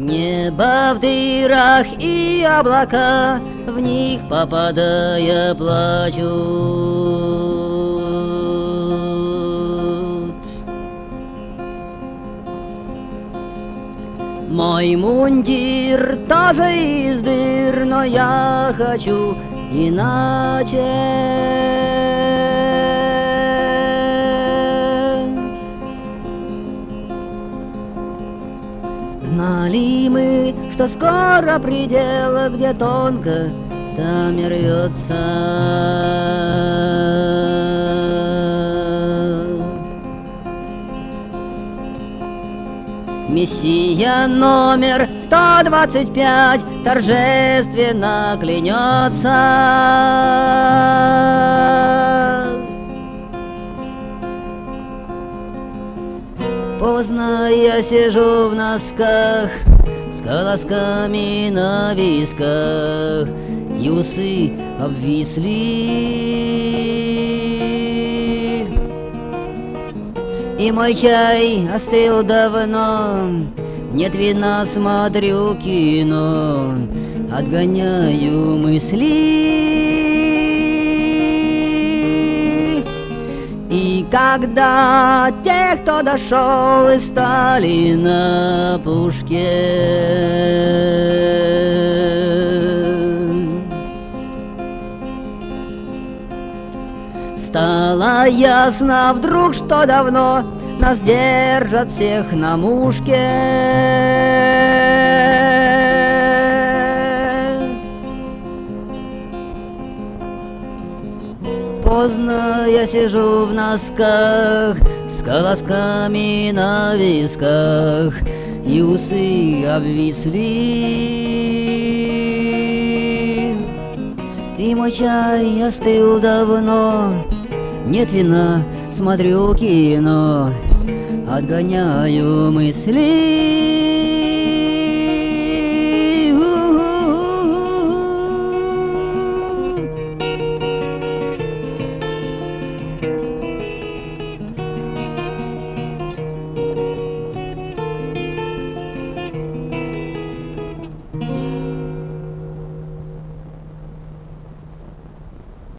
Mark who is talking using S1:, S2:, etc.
S1: Небо в дырах и облака, в них попадая, плачут. Мой мундир тоже из дыр, но я хочу иначе. Знали мы, что скоро предел, где тонко, там и рвется. Мессия номер 125 торжественно клянется. Поздно я сижу в носках с колосками на висках, и усы обвисли. И мой чай остыл давно, нет вина, смотрю кино, отгоняю мысли. И когда те, кто дошел и стали на пушке, стало ясно вдруг, что давно нас держат всех на мушке. Поздно я сижу в носках с колосками на висках, и усы обвисли. И мой чай остыл давно, нет вина, смотрю кино, отгоняю мысли.